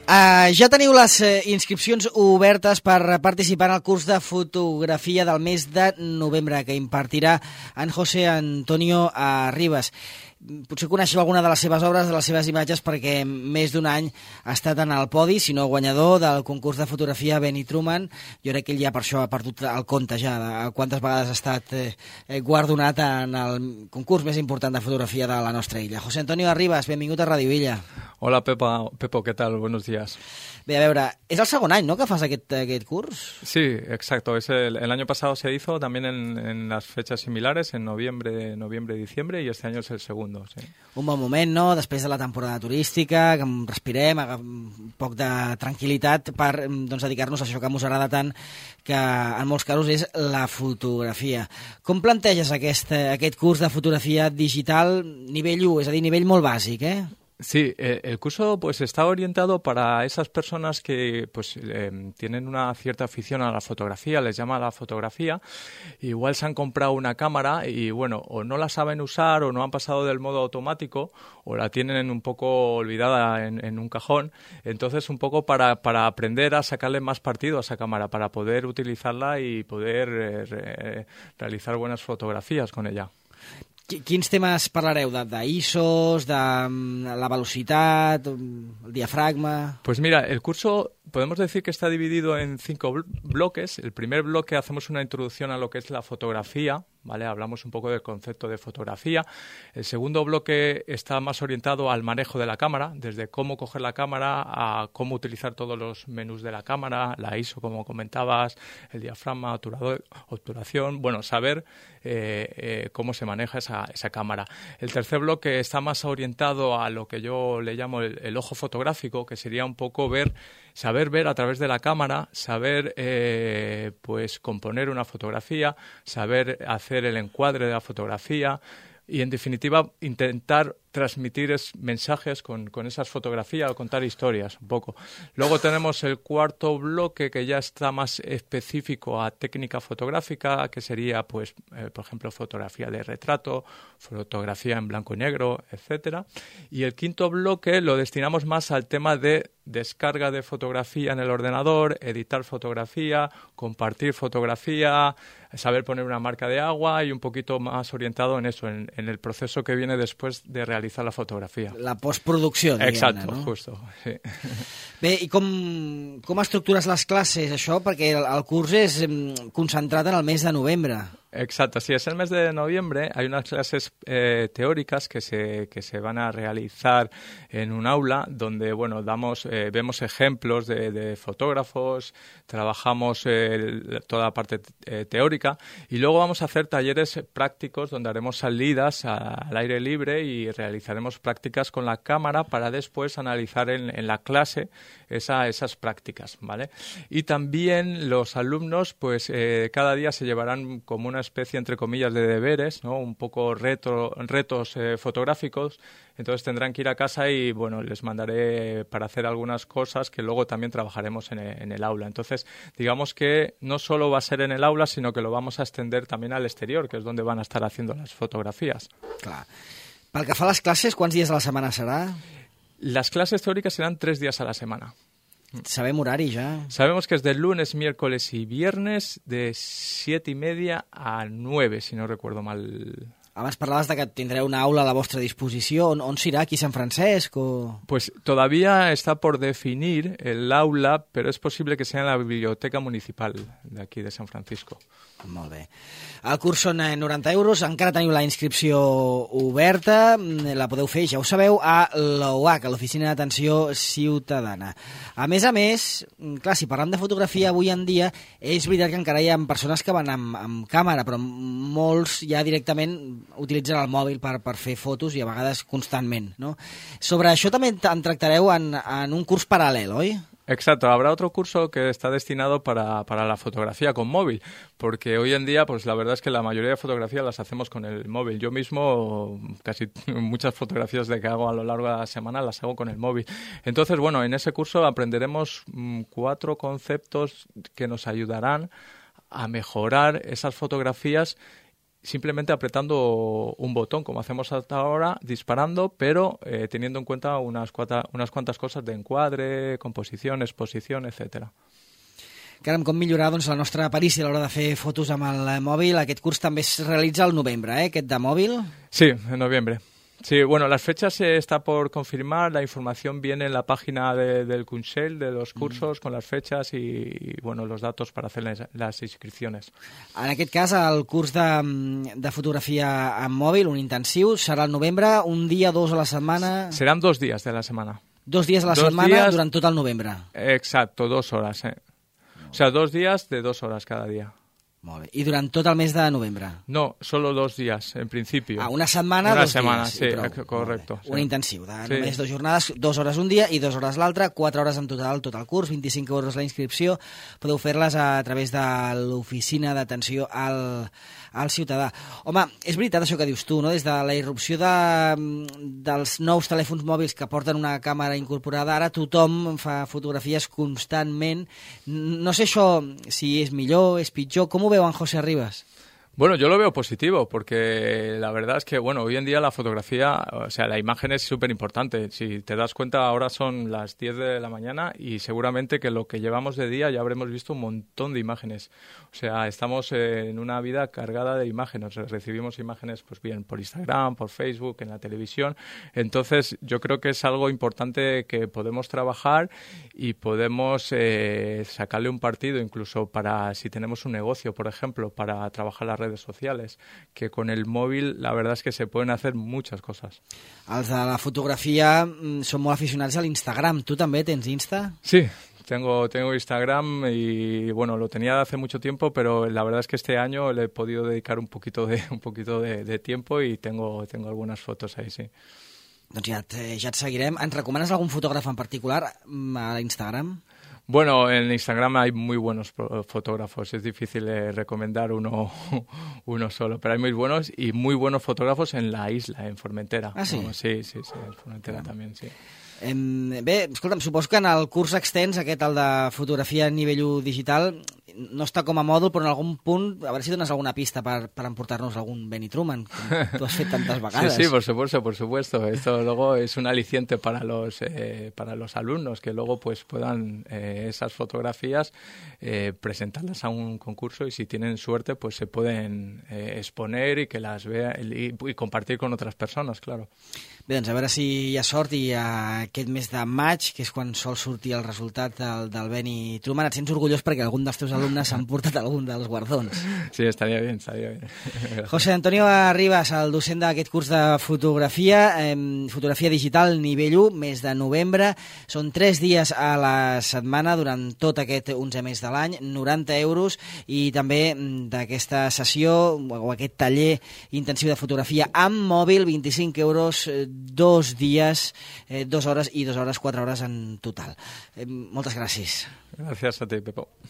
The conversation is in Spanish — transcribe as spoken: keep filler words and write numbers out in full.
Uh, ja teniu les uh, inscripcions obertes per participar en el curs de fotografia del mes de novembre que impartirà en José Antonio Arribas. Potser coneixeu alguna de les seves obres, de les seves imatges, perquè més d'un any ha estat en el podi, si no guanyador, del concurs de fotografia Benny Truman. Jo crec que ell ja per això ha perdut el compte ja de quantes vegades ha estat eh, guardonat en el concurs més important de fotografia de la nostra illa. José Antonio Arribas, benvingut a Ràdio Illa. Hola, Pepa, Pepo, ¿qué tal? Buenos días. Bé, a veure, és el segon any, no?, que fas aquest, aquest curs? Sí, exacto. Es el, el año pasado se hizo también en, en las fechas similares, en noviembre, noviembre, diciembre, y este año es el segundo, sí. Un bon moment, no?, després de la temporada turística, que respirem, un poc de tranquil·litat per doncs, dedicar-nos a això que ens agrada tant, que en molts casos és la fotografia. Com planteges aquest, aquest curs de fotografia digital nivell u, és a dir, nivell molt bàsic, eh? Sí, eh, el curso pues está orientado para esas personas que pues eh, tienen una cierta afición a la fotografía, les llama la fotografía, igual se han comprado una cámara y bueno, o no la saben usar o no han pasado del modo automático o la tienen un poco olvidada en, en un cajón, entonces un poco para, para aprender a sacarle más partido a esa cámara, para poder utilizarla y poder eh, re, realizar buenas fotografías con ella. Quins temes parlareu? De, de I S Os, de la velocitat, el diafragma... Pues mira, el curso podemos decir que está dividido en cinco bloques. El primer bloque hacemos una introducción a lo que es la fotografía, ¿vale? Hablamos un poco del concepto de fotografía. El segundo bloque está más orientado al manejo de la cámara, desde cómo coger la cámara a cómo utilizar todos los menús de la cámara, la I S O, como comentabas, el diafragma, obturador, obturación, bueno, saber eh, eh, cómo se maneja esa, esa cámara. El tercer bloque está más orientado a lo que yo le llamo el, el ojo fotográfico, que sería un poco ver, saber ver a través de la cámara, saber eh, pues componer una fotografía, saber hacer el encuadre de la fotografía y, en definitiva, intentar transmitir es, mensajes con, con esas fotografías o contar historias un poco. Luego tenemos el cuarto bloque que ya está más específico a técnica fotográfica, que sería, pues, eh, por ejemplo, fotografía de retrato, fotografía en blanco y negro, etcétera. Y el quinto bloque lo destinamos más al tema de descarga de fotografía en el ordenador, editar fotografía, compartir fotografía, saber poner una marca de agua y un poquito más orientado en eso, en, en el proceso que viene después de realizar la fotografia. La postproducció, diguem-ne, Exacto, no? justo, sí. Bé, i com, com estructures les classes, això? Perquè el, el curs és concentrat en el mes de novembre. Exacto, sí, es el mes de noviembre. Hay unas clases eh, teóricas que se, que se van a realizar en un aula donde, bueno, damos, eh, vemos ejemplos de, de fotógrafos, trabajamos eh, toda la parte eh, teórica y luego vamos a hacer talleres prácticos donde haremos salidas a, al aire libre y realizaremos prácticas con la cámara para después analizar en, en la clase esa, esas prácticas, ¿vale? Y también los alumnos, pues eh, cada día se llevarán como una especie, entre comillas, de deberes, ¿no? Un poco retro, retos eh, fotográficos. Entonces tendrán que ir a casa y, bueno, les mandaré para hacer algunas cosas que luego también trabajaremos en el, en el aula. Entonces, digamos que no solo va a ser en el aula, sino que lo vamos a extender también al exterior, que es donde van a estar haciendo las fotografías. Clar. Pel que fa a les classes, quants dies a la setmana serà? Las clases teóricas serán tres días a la semana. Sabem horari ja? Sabemos que es de lunes, miércoles y viernes de siete y media a nueve, si no recuerdo mal. Abans parlaves de que tindreu una aula a la vostra disposició. On, on serà? Aquí a Sant Francesc? O... Pues todavía está por definir el aula, pero es posible que sea en la biblioteca municipal de aquí de San Francisco. Molt bé. El curs són noranta euros, encara teniu la inscripció oberta, la podeu fer, ja ho sabeu, a l'O H, a l'Oficina d'Atenció Ciutadana. A més a més, clar, si parlem de fotografia avui en dia, és veritat que encara hi ha persones que van amb, amb càmera, però molts ja directament utilitzen el mòbil per, per fer fotos i a vegades constantment, no? Sobre això també en tractareu en, en un curs paral·lel, oi? Exacto, habrá otro curso que está destinado para, para la fotografía con móvil, porque hoy en día, pues la verdad es que la mayoría de fotografías las hacemos con el móvil. Yo mismo, casi muchas fotografías de que hago a lo largo de la semana las hago con el móvil. Entonces, bueno, en ese curso aprenderemos mmm, cuatro conceptos que nos ayudarán a mejorar esas fotografías simplemente apretando un botón, como hacemos hasta ahora, disparando, pero eh, teniendo en cuenta unas, cuata, unas cuantas cosas de encuadre, composición, exposición, etcétera. Caram, com millorar doncs, la nostra perícia a l'hora de fer fotos amb el mòbil. Aquest curs també es realitza al novembre, eh, aquest de mòbil? Sí, en noviembre. Sí, bueno, las fechas eh, está por confirmar, la información viene en la página de, del Consell, de los cursos, mm. con las fechas y, y, bueno, los datos para hacer les, las inscripciones. En aquest cas, el curs de, de fotografia amb mòbil, un intensiu, serà al novembre, un dia, dos a la setmana... Serán dos días de la semana. Dos dies a la dos setmana días, durant tot el novembre. Exacto, dos horas, eh. O sea, dos días de dos horas cada día. Molt bé. I durant tot el mes de novembre? No, solo dos días, en principio. Ah, una setmana, una dos setmana, dies. Sí, prou. Correcto. Sí. Un intensiu, de sí. només dues jornades, dues hores un dia i dues hores l'altre, quatre hores en total, tot el curs, vint-i-cinc euros la inscripció. Podeu fer-les a través de l'oficina d'atenció al, al ciutadà. Home, és veritat això que dius tu, no? Des de la irrupció de, dels nous telèfons mòbils que porten una càmera incorporada, ara tothom fa fotografies constantment. No sé això si és millor, és pitjor, com ho veu en José Rivas? Bueno, yo lo veo positivo porque la verdad es que, bueno, hoy en día la fotografía, o sea, la imagen es súper importante. Si te das cuenta, ahora son las diez de la mañana y seguramente que lo que llevamos de día ya habremos visto un montón de imágenes. O sea, estamos en una vida cargada de imágenes. Recibimos imágenes, pues bien, por Instagram, por Facebook, en la televisión. Entonces, yo creo que es algo importante que podemos trabajar y podemos eh, sacarle un partido incluso para, si tenemos un negocio, por ejemplo, para trabajar las redes sociales, que con el móvil la verdad es que se pueden hacer muchas cosas. Els de la fotografia són molt aficionats a l'Instagram. ¿Tú també tens Insta? Sí, tengo, tengo Instagram y bueno, lo tenía hace mucho tiempo, pero la verdad es que este año le he podido dedicar un poquito de, un poquito de, de tiempo y tengo, tengo algunas fotos ahí, sí. Doncs ja et, ja et seguirem. Ens recomanes algun fotògraf en particular a l'Instagram? Bueno, en Instagram hay muy buenos fotógrafos, es difícil eh, recomendar uno, uno solo, pero hay muy buenos y muy buenos fotógrafos en la isla, en Formentera. Ah, sí? No, sí, sí, sí, en Formentera ah. també, sí. Eh, bé, escolta'm, suposo que en el curs extens, aquest, el de fotografia a nivell digital, no està com a mòdul, però en algun punt, a veure si dones alguna pista per, per emportar-nos algun Benny Truman, com tu has fet tantes vegades. Sí, sí, por supuesto, por supuesto. Esto luego es un aliciente para los, eh, para los alumnos, que luego pues puedan eh, esas fotografías eh, presentarlas a un concurso y si tienen suerte pues se pueden eh, exponer y que las vean y, y compartir con otras personas, claro. Bé, doncs a veure si hi ha sort i aquest mes de maig, que és quan sol sortir el resultat del, del Benny Truman, et sents orgullós perquè algun dels teus alumnes s'han portat algun dels guardons. Sí, estaria bé, estaria bé. José Antonio Rivas, el docent d'aquest curs de fotografia, eh, fotografia digital nivell u, mes de novembre, són tres dies a la setmana durant tot aquest onzè mes de l'any, noranta euros, i també d'aquesta sessió o aquest taller intensiu de fotografia amb mòbil, vint-i-cinc euros, dos dies, eh, dos hores i dos hores, quatre hores en total. Eh, moltes gràcies. Gràcies a ti, Pepo.